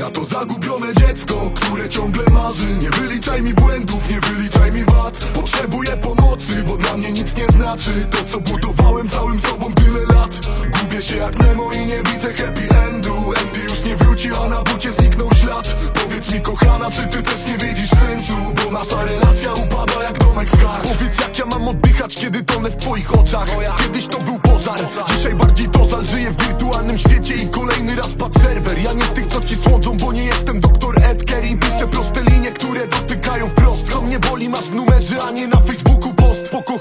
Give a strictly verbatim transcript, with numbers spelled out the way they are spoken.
Ja to zagubione dziecko, które ciągle marzy. Nie wyliczaj mi błędów, nie wyliczaj mi wad. Potrzebuję pomocy, bo dla mnie nic nie znaczy to, co budowałem całym sobą tyle lat. Gubię się jak Nemo i nie widzę happy endu. Andy już nie wróci, a na bucie zniknął ślad. Powiedz mi, kochana, czy ty też nie widzisz sensu? Bo nasza relacja upada jak domek z kart. Powiedz, jak ja mam oddychać, kiedy tonę w twoich oczach. Kiedyś to był pożar, dzisiaj bardziej tozal. Żyję w wirtualnym świecie i kolejny raz padł serwer. Ja nie